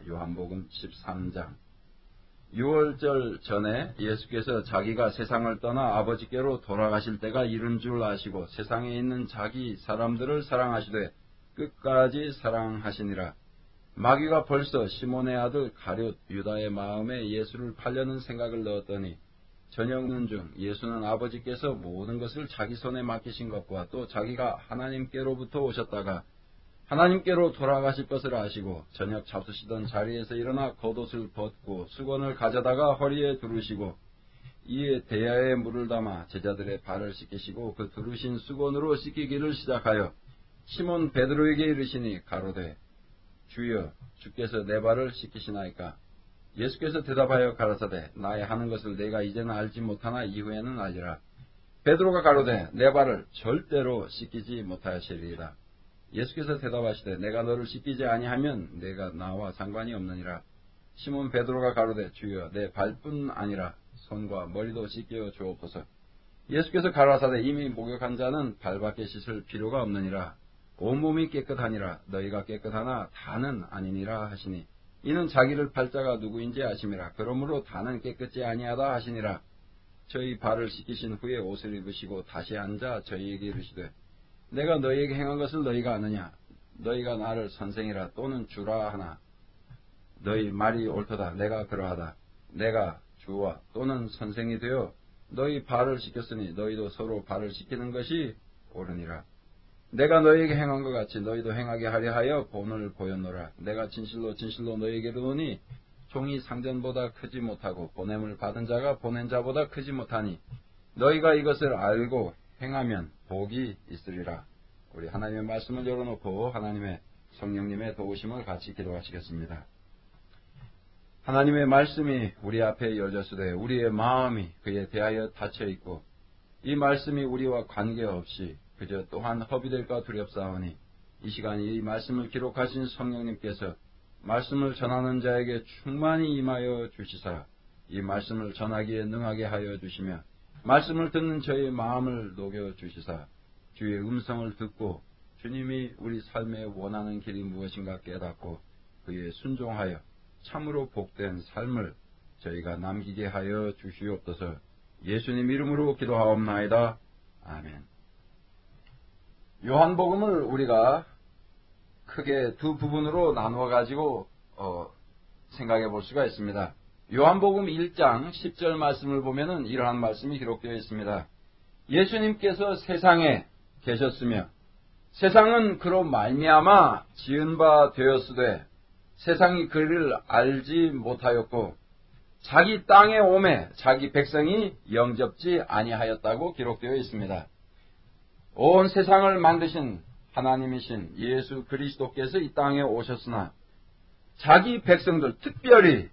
요한복음 13장. 6월절 전에 예수께서 자기가 세상을 떠나 아버지께로 돌아가실 때가 이른 줄 아시고 세상에 있는 자기 사람들을 사랑하시되 끝까지 사랑하시니라. 마귀가 벌써 시몬의 아들 가룟 유다의 마음에 예수를 팔려는 생각을 넣었더니 저녁는 중 예수는 아버지께서 모든 것을 자기 손에 맡기신 것과 또 자기가 하나님께로부터 오셨다가 하나님께로 돌아가실 것을 아시고 저녁 잡수시던 자리에서 일어나 겉옷을 벗고 수건을 가져다가 허리에 두르시고 이에 대야에 물을 담아 제자들의 발을 씻기시고 그 두르신 수건으로 씻기기를 시작하여 시몬 베드로에게 이르시니 가로되 주여 주께서 내 발을 씻기시나이까. 예수께서 대답하여 가라사대 나의 하는 것을 내가 이제는 알지 못하나 이후에는 알리라. 베드로가 가로되 내 발을 절대로 씻기지 못하시리이다. 예수께서 대답하시되 내가 너를 씻기지 아니하면 내가 나와 상관이 없느니라. 시몬 베드로가 가로되 주여 내 발뿐 아니라 손과 머리도 씻겨 주옵소서. 예수께서 가라사대 이미 목욕한 자는 발밖에 씻을 필요가 없느니라. 온몸이 깨끗하니라. 너희가 깨끗하나 다는 아니니라 하시니 이는 자기를 팔 자가 누구인지 아심이라. 그러므로 다는 깨끗지 아니하다 하시니라. 저희 발을 씻기신 후에 옷을 입으시고 다시 앉아 저희에게 이르시되 내가 너희에게 행한 것을 너희가 아느냐. 너희가 나를 선생이라 또는 주라 하나 너희 말이 옳도다. 내가 그러하다. 내가 주와 또는 선생이 되어 너희 발을 씻겼으니 너희도 서로 발을 씻기는 것이 옳으니라. 내가 너희에게 행한 것 같이 너희도 행하게 하려 하여 본을 보였노라. 내가 진실로 진실로 너희에게 이르노니 종이 상전보다 크지 못하고 보냄을 받은 자가 보낸 자보다 크지 못하니 너희가 이것을 알고 행하면 복이 있으리라. 우리 하나님의 말씀을 열어놓고 하나님의 성령님의 도우심을 같이 기도하시겠습니다. 하나님의 말씀이 우리 앞에 열렸으되 우리의 마음이 그에 대하여 닫혀있고 이 말씀이 우리와 관계없이 그저 또한 허비될까 두렵사오니 이 시간 이 말씀을 기록하신 성령님께서 말씀을 전하는 자에게 충만히 임하여 주시사 이 말씀을 전하기에 능하게 하여 주시며 말씀을 듣는 저의 마음을 녹여 주시사 주의 음성을 듣고 주님이 우리 삶에 원하는 길이 무엇인가 깨닫고 그에 순종하여 참으로 복된 삶을 저희가 남기게 하여 주시옵소서. 예수님 이름으로 기도하옵나이다. 아멘. 요한복음을 우리가 크게 두 부분으로 나누어 가지고 생각해 볼 수가 있습니다. 요한복음 1장 10절 말씀을 보면은 이러한 말씀이 기록되어 있습니다. 예수님께서 세상에 계셨으며 세상은 그로 말미암아 지은 바 되었으되 세상이 그를 알지 못하였고 자기 땅에 오매 자기 백성이 영접지 아니하였다고 기록되어 있습니다. 온 세상을 만드신 하나님이신 예수 그리스도께서 이 땅에 오셨으나 자기 백성들 특별히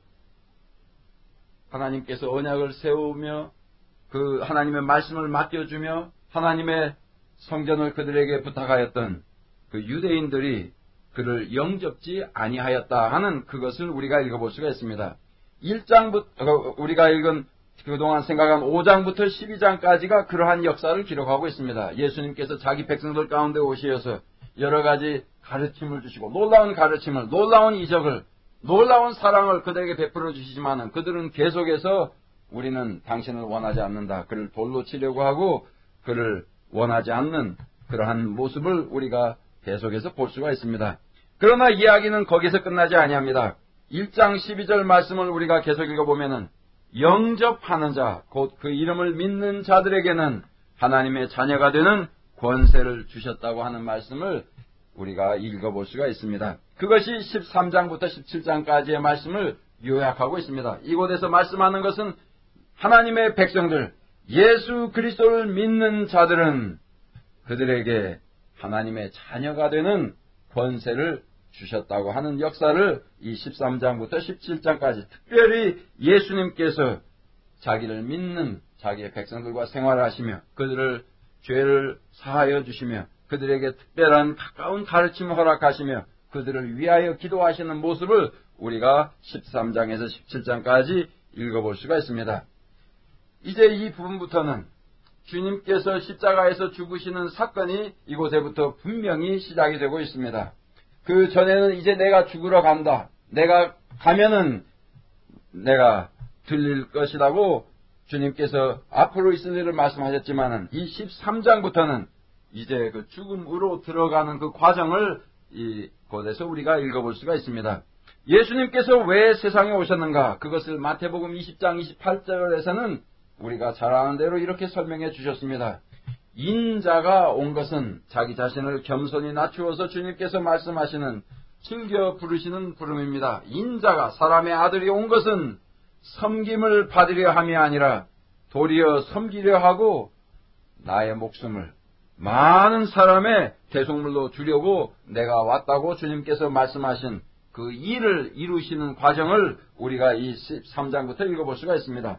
하나님께서 언약을 세우며 그 하나님의 말씀을 맡겨주며 하나님의 성전을 그들에게 부탁하였던 그 유대인들이 그를 영접지 아니하였다 하는 그것을 우리가 읽어볼 수가 있습니다. 1장부터 우리가 읽은 그동안 생각한 5장부터 12장까지가 그러한 역사를 기록하고 있습니다. 예수님께서 자기 백성들 가운데 오셔서 여러 가지 가르침을 주시고 놀라운 가르침을, 놀라운 이적을, 놀라운 사랑을 그들에게 베풀어 주시지만 그들은 계속해서 우리는 당신을 원하지 않는다. 그를 돌로 치려고 하고 그를 원하지 않는 그러한 모습을 우리가 계속해서 볼 수가 있습니다. 그러나 이야기는 거기서 끝나지 아니합니다. 1장 12절 말씀을 우리가 계속 읽어보면은 영접하는 자, 곧 그 이름을 믿는 자들에게는 하나님의 자녀가 되는 권세를 주셨다고 하는 말씀을 우리가 읽어볼 수가 있습니다. 그것이 13장부터 17장까지의 말씀을 요약하고 있습니다. 이곳에서 말씀하는 것은 하나님의 백성들, 예수 그리스도를 믿는 자들은 그들에게 하나님의 자녀가 되는 권세를 주셨다고 하는 역사를 이 13장부터 17장까지 특별히 예수님께서 자기를 믿는 자기의 백성들과 생활하시며 그들을 죄를 사하여 주시며 그들에게 특별한 가까운 가르침을 허락하시며 그들을 위하여 기도하시는 모습을 우리가 13장에서 17장까지 읽어볼 수가 있습니다. 이제 이 부분부터는 주님께서 십자가에서 죽으시는 사건이 이곳에부터 분명히 시작이 되고 있습니다. 그 전에는 이제 내가 죽으러 간다. 내가 가면은 내가 들릴 것이라고 주님께서 앞으로 있을 일을 말씀하셨지만은 이 13장부터는 이제 그 죽음으로 들어가는 그 과정을 이 곳에서 우리가 읽어볼 수가 있습니다. 예수님께서 왜 세상에 오셨는가? 그것을 마태복음 20장 28절에서는 우리가 잘 아는 대로 이렇게 설명해 주셨습니다. 인자가 온 것은 자기 자신을 겸손히 낮추어서 주님께서 말씀하시는 즐겨 부르시는 부름입니다. 인자가 사람의 아들이 온 것은 섬김을 받으려 함이 아니라 도리어 섬기려 하고 나의 목숨을 많은 사람의 대속물로 주려고 내가 왔다고 주님께서 말씀하신 그 일을 이루시는 과정을 우리가 이 13장부터 읽어볼 수가 있습니다.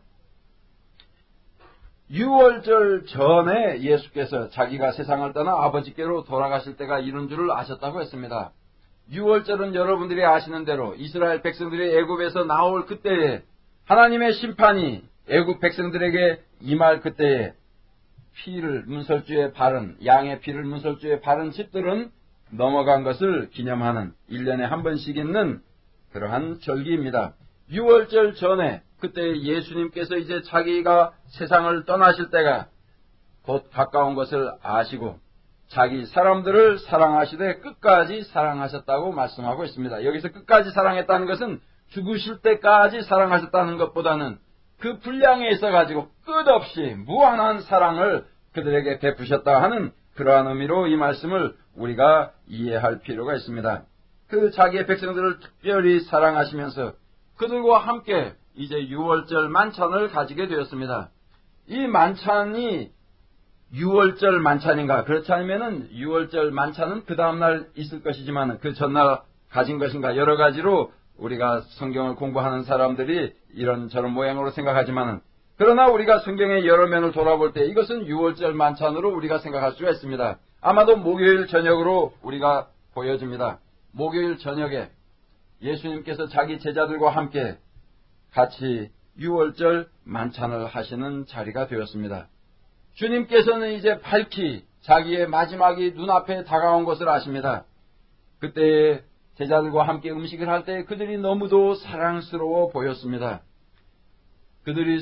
유월절 전에 예수께서 자기가 세상을 떠나 아버지께로 돌아가실 때가 이른 줄을 아셨다고 했습니다. 유월절은 여러분들이 아시는 대로 이스라엘 백성들이 애굽에서 나올 그때에 하나님의 심판이 애굽 백성들에게 임할 그때에 피를 문설주에 바른 양의 피를 문설주에 바른 집들은 넘어간 것을 기념하는 1년에 한 번씩 있는 그러한 절기입니다. 유월절 전에 그때 예수님께서 이제 자기가 세상을 떠나실 때가 곧 가까운 것을 아시고 자기 사람들을 사랑하시되 끝까지 사랑하셨다고 말씀하고 있습니다. 여기서 끝까지 사랑했다는 것은 죽으실 때까지 사랑하셨다는 것보다는 그 분량에 있어가지고 끝없이 무한한 사랑을 그들에게 베푸셨다 하는 그러한 의미로 이 말씀을 우리가 이해할 필요가 있습니다. 그 자기의 백성들을 특별히 사랑하시면서 그들과 함께 이제 유월절 만찬을 가지게 되었습니다. 이 만찬이 유월절 만찬인가? 그렇지 않으면은 유월절 만찬은 그 다음날 있을 것이지만 그 전날 가진 것인가? 여러 가지로 우리가 성경을 공부하는 사람들이 이런 저런 모양으로 생각하지만은 그러나 우리가 성경의 여러 면을 돌아볼 때 이것은 유월절 만찬으로 우리가 생각할 수가 있습니다. 아마도 목요일 저녁으로 우리가 보여집니다. 목요일 저녁에 예수님께서 자기 제자들과 함께 같이 유월절 만찬을 하시는 자리가 되었습니다. 주님께서는 이제 밝히 자기의 마지막이 눈앞에 다가온 것을 아십니다. 그때 제자들과 함께 음식을 할 때 그들이 너무도 사랑스러워 보였습니다. 그들이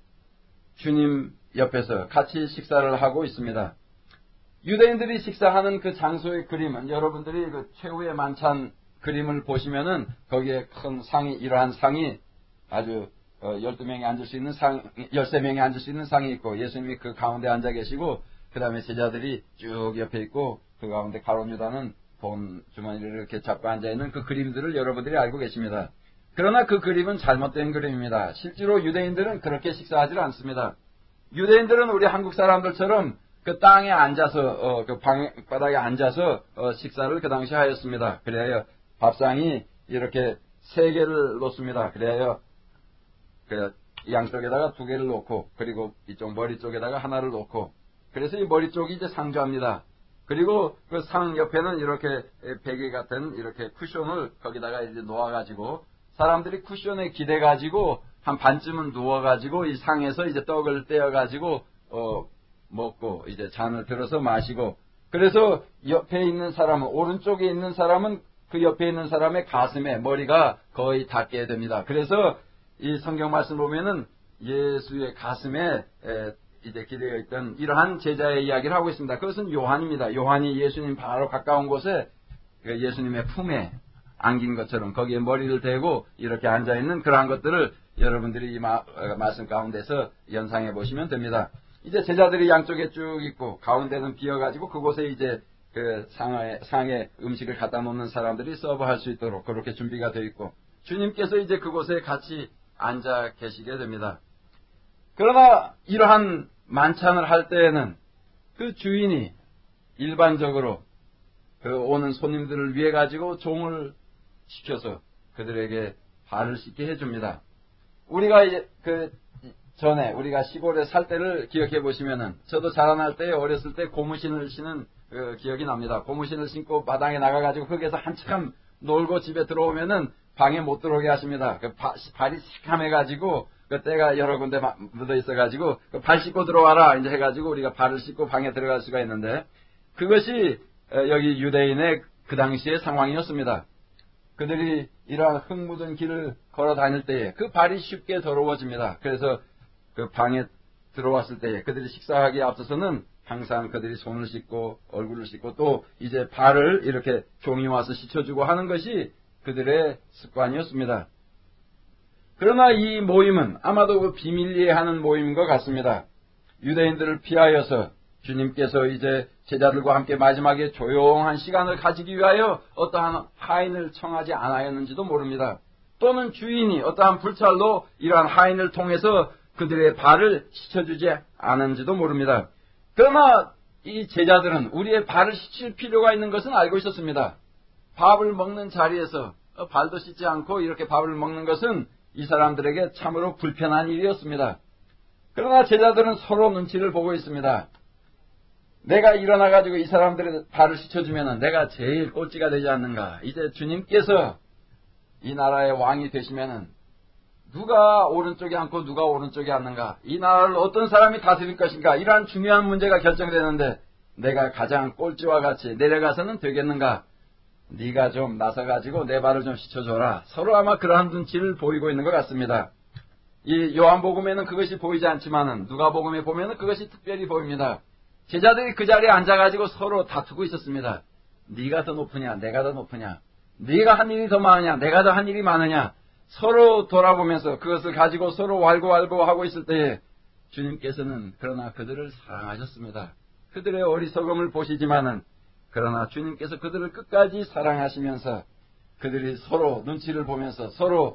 주님 옆에서 같이 식사를 하고 있습니다. 유대인들이 식사하는 그 장소의 그림은 여러분들이 그 최후의 만찬 그림을 보시면은 거기에 큰 상이 이러한 상이 아주 12명이 앉을 수 있는 상, 13명이 앉을 수 있는 상이 있고 예수님이 그 가운데 앉아 계시고 그 다음에 제자들이 쭉 옆에 있고 그 가운데 가룟 유다는 돈 주머니를 이렇게 잡고 앉아있는 그 그림들을 여러분들이 알고 계십니다. 그러나 그 그림은 잘못된 그림입니다. 실제로 유대인들은 그렇게 식사하지 않습니다. 유대인들은 우리 한국 사람들처럼 그 땅에 앉아서 그 방바닥에 앉아서 식사를 그 당시 하였습니다. 그래야 밥상이 이렇게 3개를 놓습니다. 그래야 그 양쪽에다가 2개를 놓고 그리고 이쪽 머리 쪽에다가 하나를 놓고 그래서 이 머리 쪽이 이제 상주합니다. 그리고 그 상 옆에는 이렇게 베개 같은 이렇게 쿠션을 거기다가 이제 놓아가지고 사람들이 쿠션에 기대가지고 한 반쯤은 누워가지고 이 상에서 이제 떡을 떼어가지고 먹고 이제 잔을 들어서 마시고 그래서 옆에 있는 사람은 오른쪽에 있는 사람은 그 옆에 있는 사람의 가슴에 머리가 거의 닿게 됩니다. 그래서 이 성경 말씀 보면은 예수의 가슴에 이제 기대어 있던 이러한 제자의 이야기를 하고 있습니다. 그것은 요한입니다. 요한이 예수님 바로 가까운 곳에 예수님의 품에 안긴 것처럼 거기에 머리를 대고 이렇게 앉아있는 그러한 것들을 여러분들이 이 말씀 가운데서 연상해 보시면 됩니다. 이제 제자들이 양쪽에 쭉 있고 가운데는 비어가지고 그곳에 이제 그 상에 음식을 갖다 놓는 사람들이 서브할 수 있도록 그렇게 준비가 되어 있고 주님께서 이제 그곳에 같이 앉아 계시게 됩니다. 그러나 이러한 만찬을 할 때에는 그 주인이 일반적으로 그 오는 손님들을 위해 가지고 종을 시켜서 그들에게 발을 씻게 해줍니다. 우리가 그 전에 우리가 시골에 살 때를 기억해 보시면은 저도 자라날 때 어렸을 때 고무신을 신은 그 기억이 납니다. 고무신을 신고 마당에 나가가지고 흙에서 한참 놀고 집에 들어오면은 방에 못 들어오게 하십니다. 그 발이 시커매가지고 그 때가 여러 군데 묻어 있어가지고 그 발 씻고 들어와라 이제 해가지고 우리가 발을 씻고 방에 들어갈 수가 있는데 그것이 여기 유대인의 그 당시의 상황이었습니다. 그들이 이러한 흙 묻은 길을 걸어 다닐 때에 그 발이 쉽게 더러워집니다. 그래서 그 방에 들어왔을 때에 그들이 식사하기에 앞서서는 항상 그들이 손을 씻고 얼굴을 씻고 또 이제 발을 이렇게 종이 와서 씻어주고 하는 것이 그들의 습관이었습니다. 그러나 이 모임은 아마도 그 비밀리에 하는 모임인 것 같습니다. 유대인들을 피하여서 주님께서 이제 제자들과 함께 마지막에 조용한 시간을 가지기 위하여 어떠한 하인을 청하지 않았는지도 모릅니다. 또는 주인이 어떠한 불찰로 이러한 하인을 통해서 그들의 발을 씻어주지 않은지도 모릅니다. 그러나 이 제자들은 우리의 발을 씻을 필요가 있는 것은 알고 있었습니다. 밥을 먹는 자리에서 발도 씻지 않고 이렇게 밥을 먹는 것은 이 사람들에게 참으로 불편한 일이었습니다. 그러나 제자들은 서로 눈치를 보고 있습니다. 내가 일어나가지고 이 사람들의 발을 씻어주면 내가 제일 꼴찌가 되지 않는가. 이제 주님께서 이 나라의 왕이 되시면은 누가 오른쪽에 앉고 누가 오른쪽에 앉는가. 이 나라를 어떤 사람이 다스릴 것인가. 이러한 중요한 문제가 결정되는데 내가 가장 꼴찌와 같이 내려가서는 되겠는가. 네가 좀 나서가지고 내 발을 좀 씻어줘라. 서로 아마 그러한 눈치를 보이고 있는 것 같습니다. 이 요한복음에는 그것이 보이지 않지만은 누가복음에 보면은 그것이 특별히 보입니다. 제자들이 그 자리에 앉아가지고 서로 다투고 있었습니다. 네가 더 높으냐, 내가 더 높으냐, 네가 한 일이 더 많으냐, 내가 더 한 일이 많으냐, 서로 돌아보면서 그것을 가지고 서로 왈고왈고 하고 있을 때에 주님께서는 그러나 그들을 사랑하셨습니다. 그들의 어리석음을 보시지만은 그러나 주님께서 그들을 끝까지 사랑하시면서 그들이 서로 눈치를 보면서 서로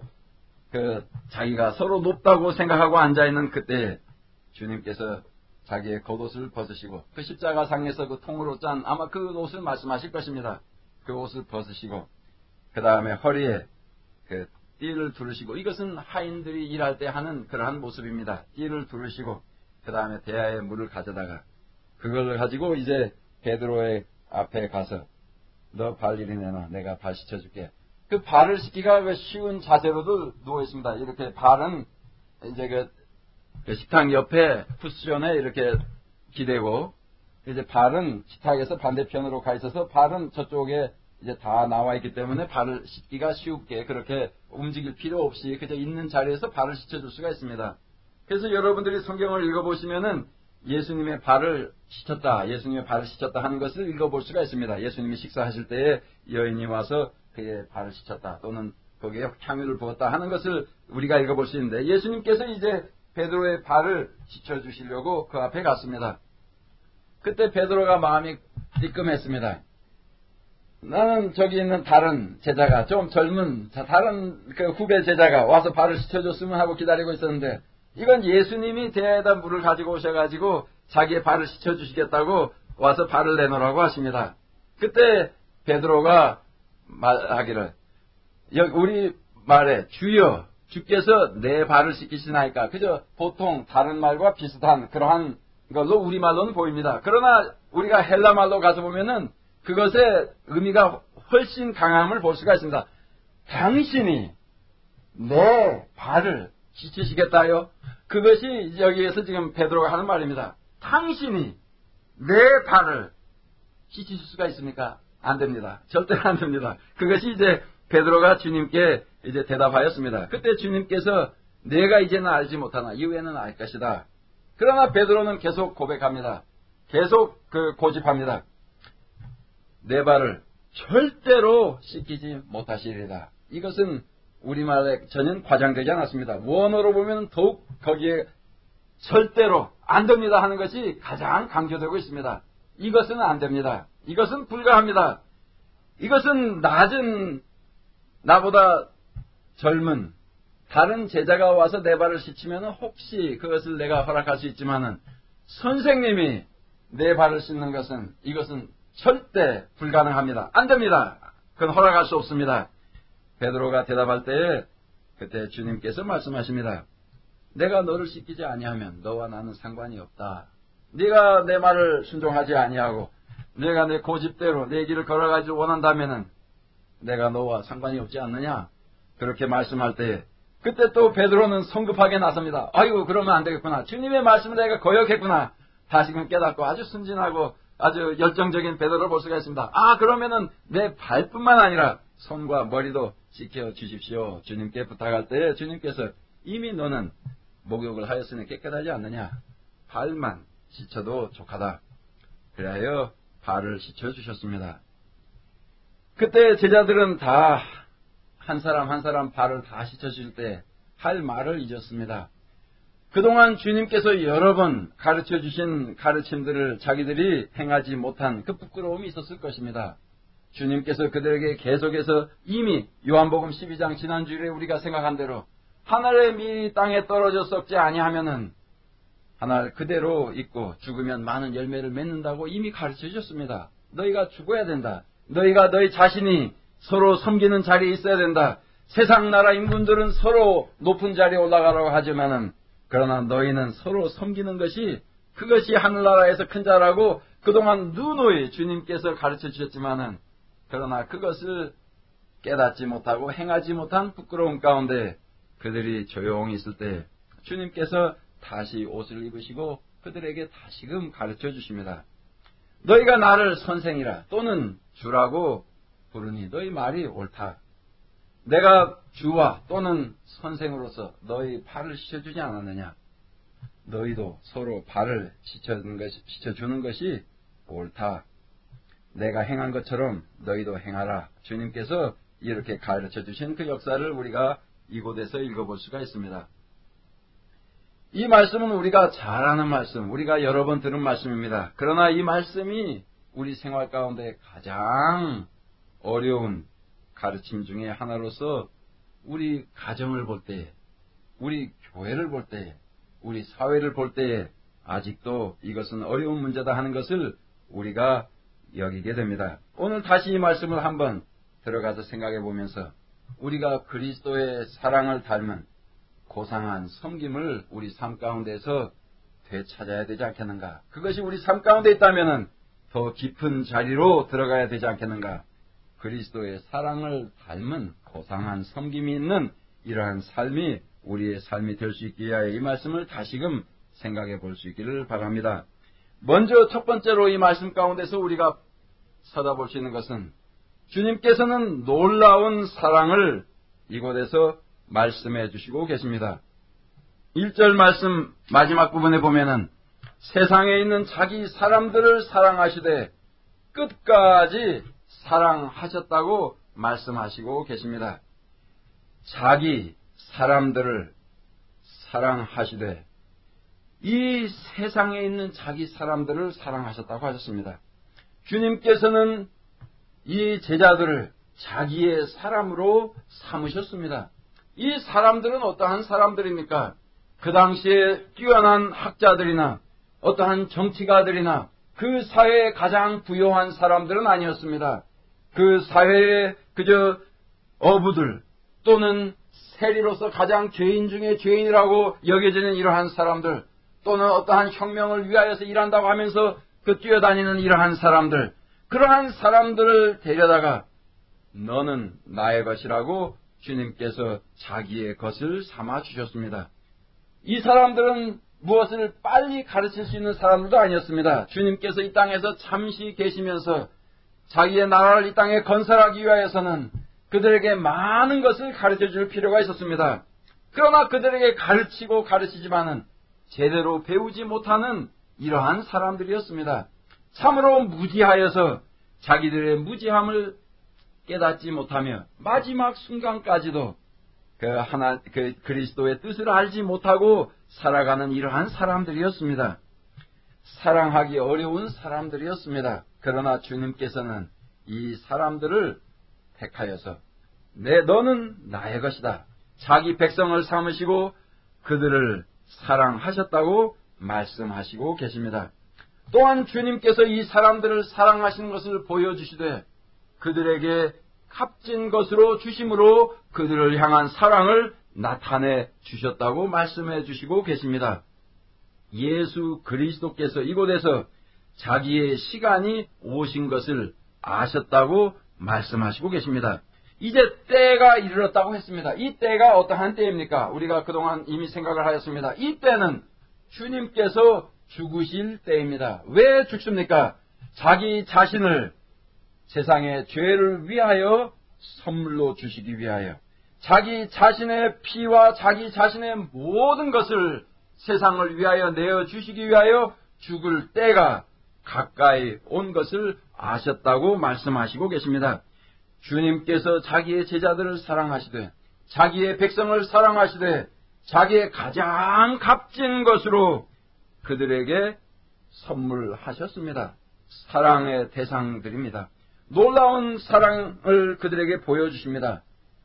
자기가 서로 높다고 생각하고 앉아있는 그때에 주님께서 자기의 겉옷을 벗으시고 그 십자가상에서 그 통으로 짠 아마 그 옷을 말씀하실 것입니다. 그 옷을 벗으시고 그 다음에 허리에 그 띠를 두르시고 이것은 하인들이 일할 때 하는 그러한 모습입니다. 띠를 두르시고 그 다음에 대야에 물을 가져다가 그걸 가지고 이제 베드로의 앞에 가서 너 발 이리 내놔. 내가 발 씻어줄게. 그 발을 씻기가 쉬운 자세로도 누워 있습니다. 이렇게 발은 이제 그 식탁 옆에 쿠션에 이렇게 기대고 이제 발은 식탁에서 반대편으로 가 있어서 발은 저쪽에 이제 다 나와 있기 때문에 발을 씻기가 쉽게 그렇게 움직일 필요 없이 그저 있는 자리에서 발을 씻어줄 수가 있습니다. 그래서 여러분들이 성경을 읽어보시면은 예수님의 발을 씻었다, 예수님의 발을 씻었다 하는 것을 읽어볼 수가 있습니다. 예수님이 식사하실 때에 여인이 와서 그의 발을 씻었다 또는 거기에 향유를 부었다 하는 것을 우리가 읽어볼 수 있는데 예수님께서 이제 베드로의 발을 씻어주시려고 그 앞에 갔습니다. 그때 베드로가 마음이 띠끔했습니다. 나는 저기 있는 다른 제자가 좀 젊은 다른 그 후배 제자가 와서 발을 씻어줬으면 하고 기다리고 있었는데 이건 예수님이 대야에다 물을 가지고 오셔가지고 자기의 발을 씻어주시겠다고 와서 발을 내놓으라고 하십니다. 그때 베드로가 말하기를 우리 말에 주여 주께서 내 발을 씻기시나이까 그저 보통 다른 말과 비슷한 그러한 걸로 우리말로는 보입니다. 그러나 우리가 헬라말로 가서 보면은 그것의 의미가 훨씬 강함을 볼 수가 있습니다. 당신이 내 발을 씻으시겠다요? 그것이 여기에서 지금 베드로가 하는 말입니다. 당신이 내 발을 씻으실 수가 있습니까? 안 됩니다. 절대로 안 됩니다. 그것이 이제 베드로가 주님께 이제 대답하였습니다. 그때 주님께서 내가 이제는 알지 못하나 이후에는 알 것이다. 그러나 베드로는 계속 고백합니다. 계속 고집합니다. 내 발을 절대로 씻기지 못하시리라. 이것은 우리말에 전혀 과장되지 않았습니다. 원어로 보면 더욱 거기에 절대로 안 됩니다 하는 것이 가장 강조되고 있습니다. 이것은 안 됩니다. 이것은 불가합니다. 이것은 낮은 나보다 젊은 다른 제자가 와서 내 발을 씻으면 혹시 그것을 내가 허락할 수 있지만은 선생님이 내 발을 씻는 것은 이것은 절대 불가능합니다. 안 됩니다. 그건 허락할 수 없습니다. 베드로가 대답할 때에 그때 주님께서 말씀하십니다. 내가 너를 씻기지 아니하면 너와 나는 상관이 없다. 네가 내 말을 순종하지 아니하고 내가 내 고집대로 내 길을 걸어가지 원한다면은 내가 너와 상관이 없지 않느냐? 그렇게 말씀할 때에 그때 또 베드로는 성급하게 나섭니다. 아이고 그러면 안 되겠구나. 주님의 말씀을 내가 거역했구나. 다시금 깨닫고 아주 순진하고 아주 열정적인 베드로를 볼 수가 있습니다. 그러면은 내 발뿐만 아니라 손과 머리도 씻겨 주십시오. 주님께 부탁할 때에 주님께서 이미 너는 목욕을 하였으니 깨끗하지 않느냐. 발만 씻혀도 족하다. 그리하여 발을 씻혀주셨습니다. 그때 제자들은 다 한 사람 한 사람 발을 다 씻혀줄 때 할 말을 잊었습니다. 그동안 주님께서 여러 번 가르쳐주신 가르침들을 자기들이 행하지 못한 그 부끄러움이 있었을 것입니다. 주님께서 그들에게 계속해서 이미 요한복음 12장 지난주에 우리가 생각한 대로 하늘의 밀이 땅에 떨어져 썩지 아니하면은 하늘 그대로 있고 죽으면 많은 열매를 맺는다고 이미 가르쳐 주셨습니다. 너희가 죽어야 된다. 너희가 너희 자신이 서로 섬기는 자리에 있어야 된다. 세상 나라 인군들은 서로 높은 자리에 올라가라고 하지만은 그러나 너희는 서로 섬기는 것이 그것이 하늘나라에서 큰 자라고 그동안 누누이 주님께서 가르쳐 주셨지만은 그러나 그것을 깨닫지 못하고 행하지 못한 부끄러움 가운데 그들이 조용히 있을 때 주님께서 다시 옷을 입으시고 그들에게 다시금 가르쳐 주십니다. 너희가 나를 선생이라 또는 주라고 부르니 너희 말이 옳다. 내가 주와 또는 선생으로서 너희 발을 씻어주지 않았느냐. 너희도 서로 발을 씻어주는 것이 옳다. 내가 행한 것처럼 너희도 행하라. 주님께서 이렇게 가르쳐 주신 그 역사를 우리가 이곳에서 읽어볼 수가 있습니다. 이 말씀은 우리가 잘 아는 말씀, 우리가 여러 번 들은 말씀입니다. 그러나 이 말씀이 우리 생활 가운데 가장 어려운 가르침 중에 하나로서 우리 가정을 볼 때, 우리 교회를 볼 때, 우리 사회를 볼 때에 아직도 이것은 어려운 문제다 하는 것을 우리가 여기게 됩니다. 오늘 다시 이 말씀을 한번 들어가서 생각해 보면서 우리가 그리스도의 사랑을 닮은 고상한 섬김을 우리 삶 가운데서 되찾아야 되지 않겠는가. 그것이 우리 삶 가운데 있다면 더 깊은 자리로 들어가야 되지 않겠는가. 그리스도의 사랑을 닮은 고상한 섬김이 있는 이러한 삶이 우리의 삶이 될 수 있기 위하여 이 말씀을 다시금 생각해 볼 수 있기를 바랍니다. 먼저 첫 번째로 이 말씀 가운데서 우리가 쳐다볼 수 있는 것은 주님께서는 놀라운 사랑을 이곳에서 말씀해 주시고 계십니다. 1절 말씀 마지막 부분에 보면은 세상에 있는 자기 사람들을 사랑하시되 끝까지 사랑하셨다고 말씀하시고 계십니다. 자기 사람들을 사랑하시되 이 세상에 있는 자기 사람들을 사랑하셨다고 하셨습니다. 주님께서는 이 제자들을 자기의 사람으로 삼으셨습니다. 이 사람들은 어떠한 사람들입니까? 그 당시에 뛰어난 학자들이나 어떠한 정치가들이나 그 사회의 가장 부유한 사람들은 아니었습니다. 그 사회의 그저 어부들 또는 세리로서 가장 죄인 중에 죄인이라고 여겨지는 이러한 사람들 또는 어떠한 혁명을 위하여서 일한다고 하면서 그 뛰어다니는 이러한 사람들 그러한 사람들을 데려다가 너는 나의 것이라고 주님께서 자기의 것을 삼아 주셨습니다. 이 사람들은 무엇을 빨리 가르칠 수 있는 사람들도 아니었습니다. 주님께서 이 땅에서 잠시 계시면서 자기의 나라를 이 땅에 건설하기 위하여서는 그들에게 많은 것을 가르쳐 줄 필요가 있었습니다. 그러나 그들에게 가르치고 가르치지만은 제대로 배우지 못하는 이러한 사람들이었습니다. 참으로 무지하여서 자기들의 무지함을 깨닫지 못하며 마지막 순간까지도 그 그리스도의 뜻을 알지 못하고 살아가는 이러한 사람들이었습니다. 사랑하기 어려운 사람들이었습니다. 그러나 주님께서는 이 사람들을 택하여서 너는 나의 것이다. 자기 백성을 삼으시고 그들을 사랑하셨다고 말씀하시고 계십니다. 또한 주님께서 이 사람들을 사랑하시는 것을 보여주시되 그들에게 값진 것으로 주심으로 그들을 향한 사랑을 나타내 주셨다고 말씀해 주시고 계십니다. 예수 그리스도께서 이곳에서 자기의 시간이 오신 것을 아셨다고 말씀하시고 계십니다. 이제 때가 이르렀다고 했습니다. 이 때가 어떠한 때입니까? 우리가 그동안 이미 생각을 하였습니다. 이 때는 주님께서 죽으실 때입니다. 왜 죽습니까? 자기 자신을 세상의 죄를 위하여 선물로 주시기 위하여 자기 자신의 피와 자기 자신의 모든 것을 세상을 위하여 내어주시기 위하여 죽을 때가 가까이 온 것을 아셨다고 말씀하시고 계십니다. 주님께서 자기의 제자들을 사랑하시되 자기의 백성을 사랑하시되 자기의 가장 값진 것으로 그들에게 선물하셨습니다. 사랑의 대상들입니다. 놀라운 사랑을 그들에게 보여주십니다.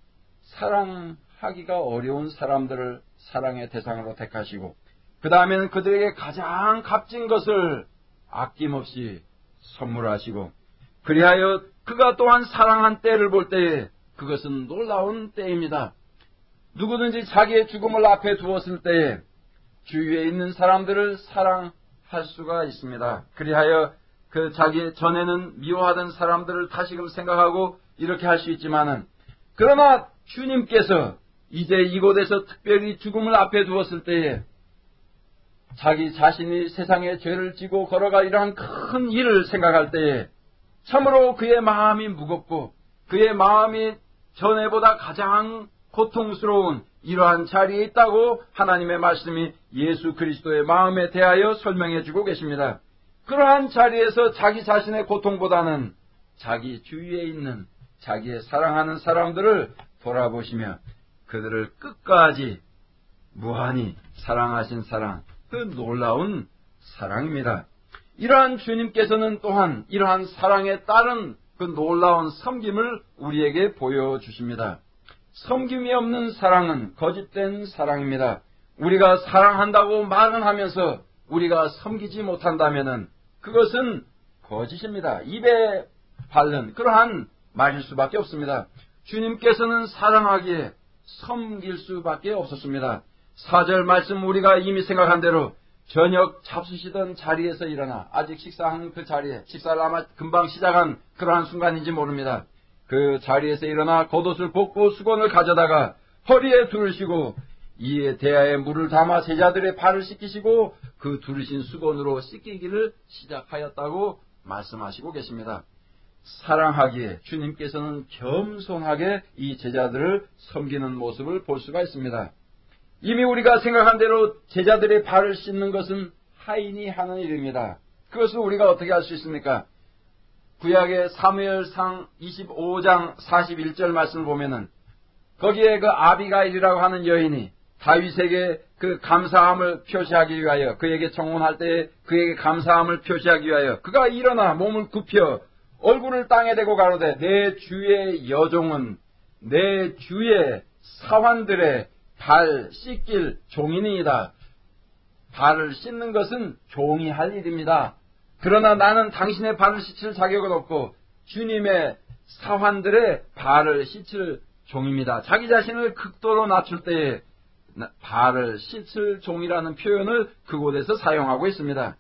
사랑하기가 어려운 사람들을 사랑의 대상으로 택하시고 그 다음에는 그들에게 가장 값진 것을 아낌없이 선물하시고 그리하여 그가 또한 사랑한 때를 볼 때에 그것은 놀라운 때입니다. 누구든지 자기의 죽음을 앞에 두었을 때에 주위에 있는 사람들을 사랑할 수가 있습니다. 그리하여 그 자기 전에는 미워하던 사람들을 다시금 생각하고 이렇게 할 수 있지만은 그러나 주님께서 이제 이곳에서 특별히 죽음을 앞에 두었을 때에 자기 자신이 세상에 죄를 지고 걸어갈 이러한 큰 일을 생각할 때에 참으로 그의 마음이 무겁고 그의 마음이 전에보다 가장 고통스러운 이러한 자리에 있다고 하나님의 말씀이 예수 그리스도의 마음에 대하여 설명해 주고 계십니다. 그러한 자리에서 자기 자신의 고통보다는 자기 주위에 있는 자기의 사랑하는 사람들을 돌아보시며 그들을 끝까지 무한히 사랑하신 사랑, 그 놀라운 사랑입니다. 이러한 주님께서는 또한 이러한 사랑에 따른 그 놀라운 섬김을 우리에게 보여주십니다. 섬김이 없는 사랑은 거짓된 사랑입니다. 우리가 사랑한다고 말은 하면서 우리가 섬기지 못한다면은 그것은 거짓입니다. 입에 바른 그러한 말일 수밖에 없습니다. 주님께서는 사랑하기에 섬길 수밖에 없었습니다. 4절 말씀 우리가 이미 생각한 대로 저녁 잡수시던 자리에서 일어나 아직 식사한 그 자리에 식사를 아마 금방 시작한 그러한 순간인지 모릅니다. 그 자리에서 일어나 겉옷을 벗고 수건을 가져다가 허리에 두르시고 이에 대야에 물을 담아 제자들의 발을 씻기시고 그 두르신 수건으로 씻기기를 시작하였다고 말씀하시고 계십니다. 사랑하기에 주님께서는 겸손하게 이 제자들을 섬기는 모습을 볼 수가 있습니다. 이미 우리가 생각한 대로 제자들의 발을 씻는 것은 하인이 하는 일입니다. 그것을 우리가 어떻게 할 수 있습니까? 구약의 사무엘상 25장 41절 말씀을 보면은 거기에 그 아비가일이라고 하는 여인이 다윗에게 그 감사함을 표시하기 위하여 그에게 청혼할 때 그에게 감사함을 표시하기 위하여 그가 일어나 몸을 굽혀 얼굴을 땅에 대고 가로되 내 주의 여종은 내 주의 사환들의 발 씻길 종이니이다. 발을 씻는 것은 종이 할 일입니다. 그러나 나는 당신의 발을 씻을 자격은 없고 주님의 사환들의 발을 씻을 종입니다. 자기 자신을 극도로 낮출 때에 발을 씻을 종이라는 표현을 그곳에서 사용하고 있습니다.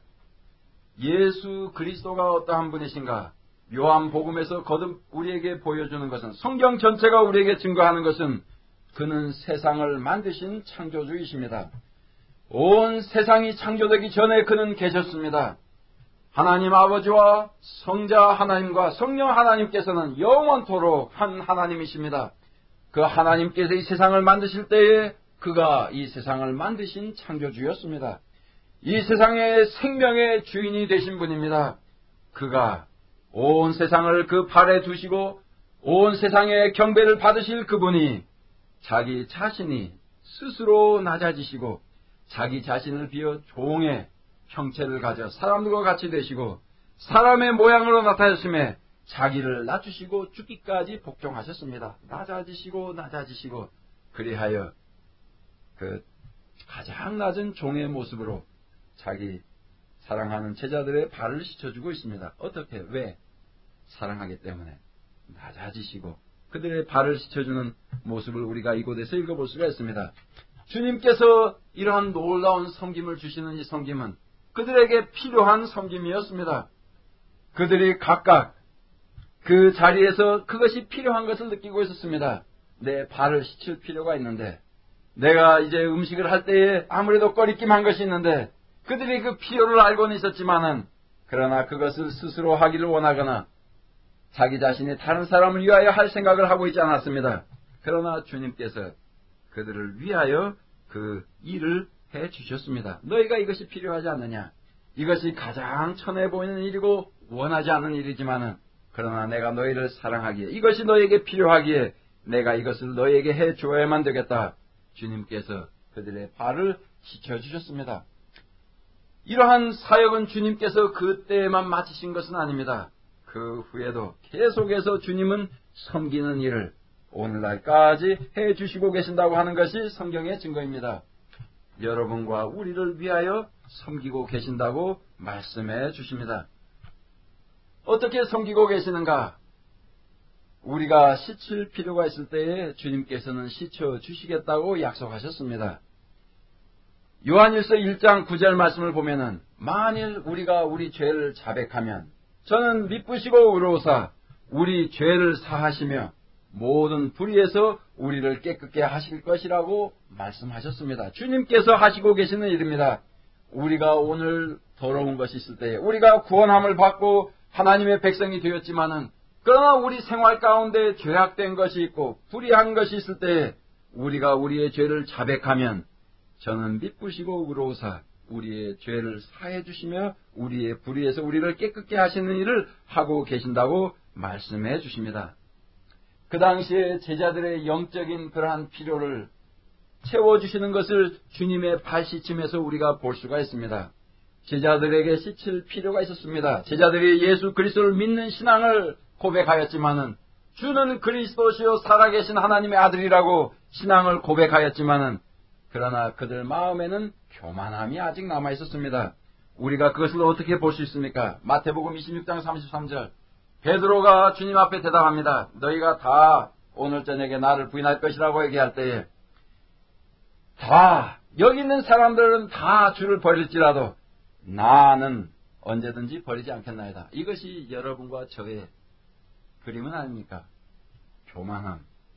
예수 그리스도가 어떠한 분이신가? 요한복음에서 거듭 우리에게 보여주는 것은 성경 전체가 우리에게 증거하는 것은 그는 세상을 만드신 창조주이십니다. 온 세상이 창조되기 전에 그는 계셨습니다. 하나님 아버지와 성자 하나님과 성령 하나님께서는 영원토록 한 하나님이십니다. 그 하나님께서 이 세상을 만드실 때에 그가 이 세상을 만드신 창조주였습니다. 이 세상의 생명의 주인이 되신 분입니다. 그가 온 세상을 그 발에 두시고 온 세상의 경배를 받으실 그분이 자기 자신이 스스로 낮아지시고 자기 자신을 비워 종의 형체를 가져 사람들과 같이 되시고 사람의 모양으로 나타났음에 자기를 낮추시고 죽기까지 복종하셨습니다. 낮아지시고 그리하여 그 가장 낮은 종의 모습으로 자기 사랑하는 제자들의 발을 씻어주고 있습니다. 어떻게? 왜? 사랑하기 때문에 낮아지시고 그들의 발을 씻어주는 모습을 우리가 이곳에서 읽어볼 수가 있습니다. 주님께서 이러한 놀라운 섬김을 주시는 이 섬김은 그들에게 필요한 섬김이었습니다. 그들이 각각 그 자리에서 그것이 필요한 것을 느끼고 있었습니다. 내 발을 씻을 필요가 있는데 내가 이제 음식을 할 때에 아무래도 꺼리낌한 것이 있는데 그들이 그 필요를 알고는 있었지만은 그러나 그것을 스스로 하기를 원하거나 자기 자신이 다른 사람을 위하여 할 생각을 하고 있지 않았습니다. 그러나 주님께서 그들을 위하여 그 일을 해 주셨습니다. 너희가 이것이 필요하지 않느냐? 이것이 가장 천해 보이는 일이고 원하지 않은 일이지만은 그러나 내가 너희를 사랑하기에 이것이 너희에게 필요하기에 내가 이것을 너희에게 해 주어야만 되겠다. 주님께서 그들의 발을 씻겨주셨습니다. 이러한 사역은 주님께서 그때에만 마치신 것은 아닙니다. 그 후에도 계속해서 주님은 섬기는 일을 오늘날까지 해 주시고 계신다고 하는 것이 성경의 증거입니다. 여러분과 우리를 위하여 섬기고 계신다고 말씀해 주십니다. 어떻게 섬기고 계시는가? 우리가 씻을 필요가 있을 때에 주님께서는 씻어 주시겠다고 약속하셨습니다. 요한일서 1장 9절 말씀을 보면은 만일 우리가 우리 죄를 자백하면 저는 미쁘시고 의로우사 우리 죄를 사하시며 모든 불의에서 우리를 깨끗게 하실 것이라고 말씀하셨습니다. 주님께서 하시고 계시는 일입니다. 우리가 오늘 더러운 것이 있을 때 우리가 구원함을 받고 하나님의 백성이 되었지만은 그러나 우리 생활 가운데 죄악된 것이 있고 불의한 것이 있을 때 우리가 우리의 죄를 자백하면 저는 미쁘시고 의로우사 우리의 죄를 사해 주시며 우리의 불의에서 우리를 깨끗게 하시는 일을 하고 계신다고 말씀해 주십니다. 그 당시에 제자들의 영적인 그러한 필요를 채워주시는 것을 주님의 발씻임에서 우리가 볼 수가 있습니다. 제자들에게 씻을 필요가 있었습니다. 제자들이 예수 그리스도를 믿는 신앙을 고백하였지만은 주는 그리스도시요 살아계신 하나님의 아들이라고 신앙을 고백하였지만은 그러나 그들 마음에는 교만함이 아직 남아 있었습니다. 우리가 그것을 어떻게 볼 수 있습니까? 마태복음 26장 33절 베드로가 주님 앞에 대답합니다. 너희가 다 오늘 저녁에 나를 부인할 것이라고 얘기할 때에 다 여기 있는 사람들은 다 주를 버릴지라도 나는 언제든지 버리지 않겠나이다. 이것이 여러분과 저의 그림은 아닙니까? 교만함.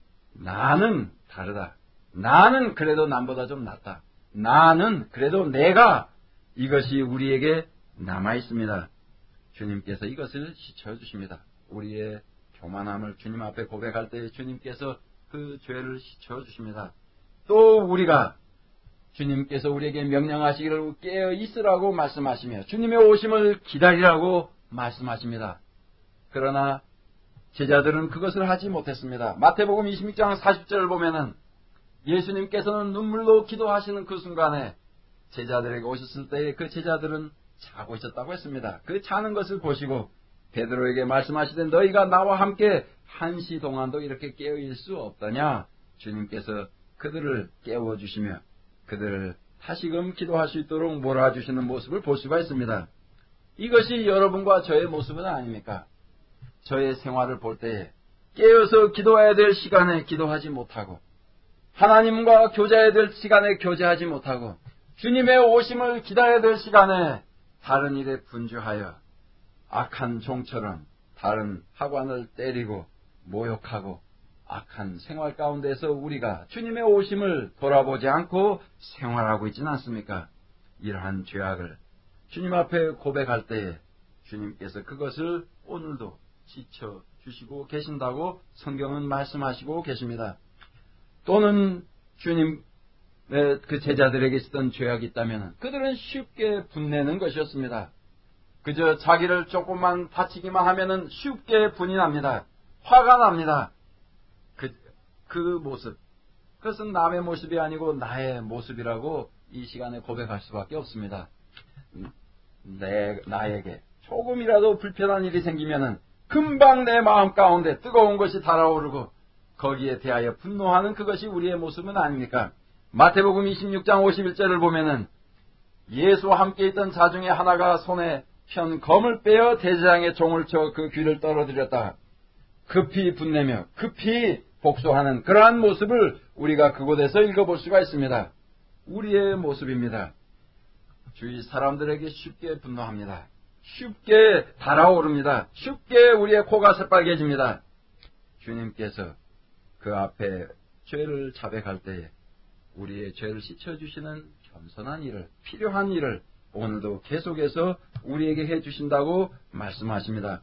나는 다르다. 나는 그래도 남보다 좀 낫다. 나는 그래도 내가 이것이 우리에게 남아 있습니다. 주님께서 이것을 씻어주십니다. 우리의 교만함을 주님 앞에 고백할 때 주님께서 그 죄를 씻어주십니다. 또 우리가 주님께서 우리에게 명령하시기를 깨어 있으라고 말씀하시며 주님의 오심을 기다리라고 말씀하십니다. 그러나 제자들은 그것을 하지 못했습니다. 마태복음 26장 40절을 보면은 예수님께서는 눈물로 기도하시는 그 순간에 제자들에게 오셨을 때에 그 제자들은 자고 있었다고 했습니다. 그 자는 것을 보시고 베드로에게 말씀하시되 너희가 나와 함께 1시 동안도 이렇게 깨어있을 수 없더냐. 주님께서 그들을 깨워주시며 그들을 다시금 기도할 수 있도록 몰아주시는 모습을 볼 수가 있습니다. 이것이 여러분과 저의 모습은 아닙니까? 저의 생활을 볼 때에 깨어서 기도해야 될 시간에 기도하지 못하고 하나님과 교제해야 될 시간에 교제하지 못하고 주님의 오심을 기다려야 될 시간에 다른 일에 분주하여 악한 종처럼 다른 하관을 때리고 모욕하고 악한 생활 가운데서 우리가 주님의 오심을 돌아보지 않고 생활하고 있지는 않습니까? 이러한 죄악을 주님 앞에 고백할 때에 주님께서 그것을 오늘도 지쳐주시고 계신다고 성경은 말씀하시고 계십니다. 또는 주님의 그 제자들에게 있었던 죄악이 있다면 그들은 쉽게 분내는 것이었습니다. 그저 자기를 조금만 다치기만 하면은 쉽게 분이 납니다. 화가 납니다. 그 모습. 그것은 남의 모습이 아니고 나의 모습이라고 이 시간에 고백할 수밖에 없습니다. 나에게 조금이라도 불편한 일이 생기면은 금방 내 마음 가운데 뜨거운 것이 달아오르고 거기에 대하여 분노하는 그것이 우리의 모습은 아닙니까? 마태복음 26장 51절을 보면은 예수와 함께 있던 자 중에 하나가 손에 편 검을 빼어 대제사장의 종을 쳐 그 귀를 떨어뜨렸다. 급히 분내며 급히 복수하는 그러한 모습을 우리가 그곳에서 읽어볼 수가 있습니다. 우리의 모습입니다. 주위 사람들에게 쉽게 분노합니다. 쉽게 달아오릅니다. 쉽게 우리의 코가 새빨개집니다. 주님께서 그 앞에 죄를 자백할 때에 우리의 죄를 씻어주시는 겸손한 일을, 필요한 일을 오늘도 계속해서 우리에게 해주신다고 말씀하십니다.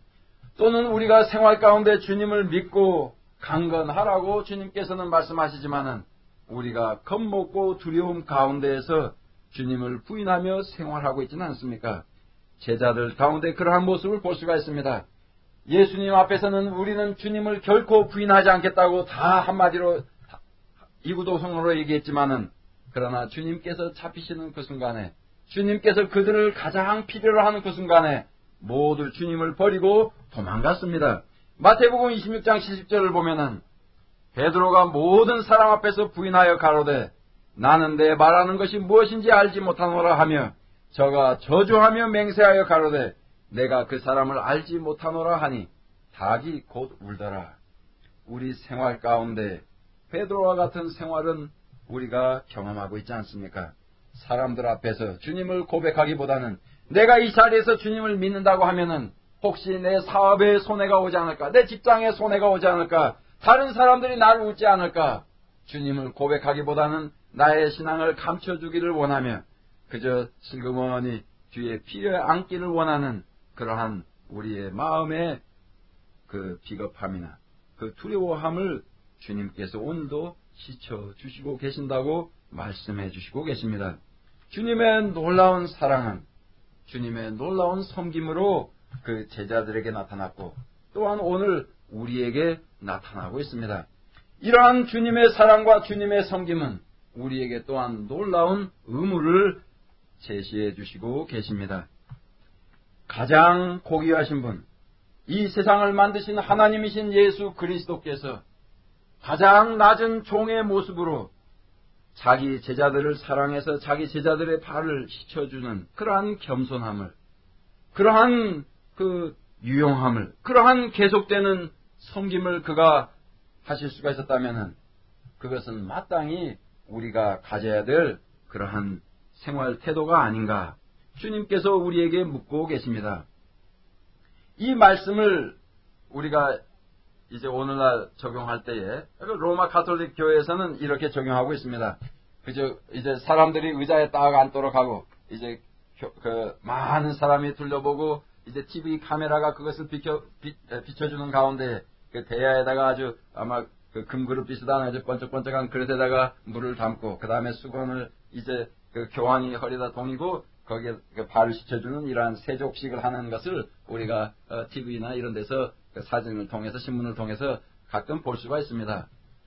또는 우리가 생활 가운데 주님을 믿고 강건하라고 주님께서는 말씀하시지만은 우리가 겁먹고 두려움 가운데에서 주님을 부인하며 생활하고 있지는 않습니까? 제자들 가운데 그러한 모습을 볼 수가 있습니다. 예수님 앞에서는 우리는 주님을 결코 부인하지 않겠다고 다 한마디로 이구동성으로 얘기했지만은 그러나 주님께서 잡히시는 그 순간에 주님께서 그들을 가장 필요로 하는 그 순간에 모두 주님을 버리고 도망갔습니다. 마태복음 26장 70절을 보면은 베드로가 모든 사람 앞에서 부인하여 가로되 나는 내 말하는 것이 무엇인지 알지 못하노라 하며 저가 저주하며 맹세하여 가로되 내가 그 사람을 알지 못하노라 하니 닭이 곧 울더라. 우리 생활 가운데 베드로와 같은 생활은 우리가 경험하고 있지 않습니까? 사람들 앞에서 주님을 고백하기보다는 내가 이 자리에서 주님을 믿는다고 하면은 혹시 내 사업에 손해가 오지 않을까? 내 직장에 손해가 오지 않을까? 다른 사람들이 나를 웃지 않을까? 주님을 고백하기보다는 나의 신앙을 감춰주기를 원하며 그저 슬그머니 뒤에 필요에 앉기를 원하는 그러한 우리의 마음의 그 비겁함이나 그 두려워함을 주님께서 오늘도 씻어주시고 계신다고 말씀해 주시고 계십니다. 주님의 놀라운 사랑은 주님의 놀라운 섬김으로 그 제자들에게 나타났고 또한 오늘 우리에게 나타나고 있습니다. 이러한 주님의 사랑과 주님의 섬김은 우리에게 또한 놀라운 의무를 제시해 주시고 계십니다. 가장 고귀하신 분, 이 세상을 만드신 하나님이신 예수 그리스도께서 가장 낮은 종의 모습으로 자기 제자들을 사랑해서 자기 제자들의 발을 씻어주는 그러한 겸손함을, 그러한 그 유용함을, 그러한 계속되는 섬김을 그가 하실 수가 있었다면 그것은 마땅히 우리가 가져야 될 그러한 생활 태도가 아닌가 주님께서 우리에게 묻고 계십니다. 이 말씀을 우리가 이제 오늘날 적용할 때에 로마 가톨릭 교회에서는 이렇게 적용하고 있습니다. 그저 이제 사람들이 의자에 딱 앉도록 하고 이제 그 많은 사람이 둘러보고 이제 TV 카메라가 그것을 비춰주는 가운데 그 대야에다가 아주 아마 그 금그릇 비슷한 아주 번쩍번쩍한 그릇에다가 물을 담고 그 다음에 수건을 이제 그 교황이 허리다 동이고 거기에 그 발을 씻어주는 이러한 세족식을 하는 것을 우리가 TV나 이런 데서 그 사진을 통해서 신문을 통해서 가끔 볼 수가 있습니다.